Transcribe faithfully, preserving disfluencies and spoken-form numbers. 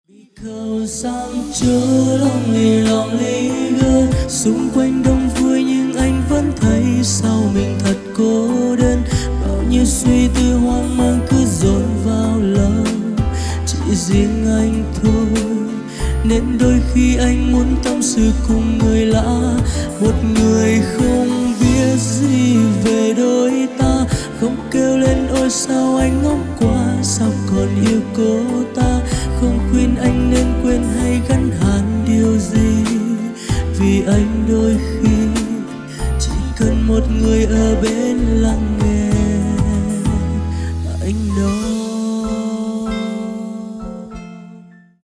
Cầu sang chớ lòng lì lòng lý gơ, xung quanh đông vui nhưng anh vẫn thấy sao mình thật cô đơn. Bao nhiêu suy tư hoang mang cứ dồn vào lòng, chỉ riêng anh thôi. Nên đôi khi anh muốn tâm sự cùng người lạ, một người không biết gì về đôi ta. Không kêu lên ôi sao anh ngốc quá, sao còn yêu cô ta. Không khuyên anh nên quên hay gắn hạn điều gì, vì anh đôi khi chỉ cần một người ở bên lặng.